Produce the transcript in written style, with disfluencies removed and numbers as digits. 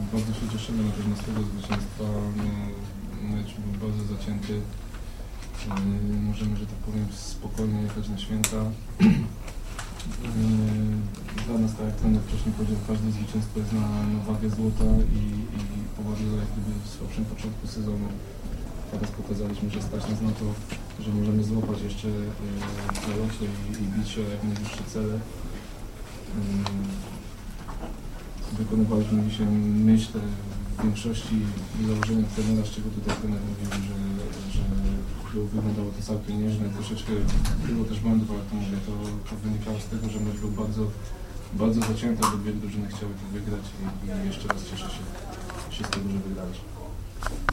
Bardzo się cieszymy na pewno z tego zwycięstwa. Mecz był bardzo zacięty. Możemy, że tak powiem, spokojnie jechać na święta. Dla nas, tak jak trener wcześniej powiedział, każde zwycięstwo jest na wagę złota i po bardzo jak gdyby słabszym początku sezonu teraz pokazaliśmy, że stać nas na to, że możemy złapać jeszcze w zalocie i bić się o jak najwyższe cele. Wykonywaliśmy dzisiaj, myślę, w większości założenia trenera, z czego tutaj trener mówił, że wyglądało to całkiem nieźle. Troszeczkę było też błędów, ale to mówię, to wynikało z tego, że mecz był bardzo zacięty, bo dwie drużyny chciały to wygrać i jeszcze raz cieszę się z tego, że wygraliśmy.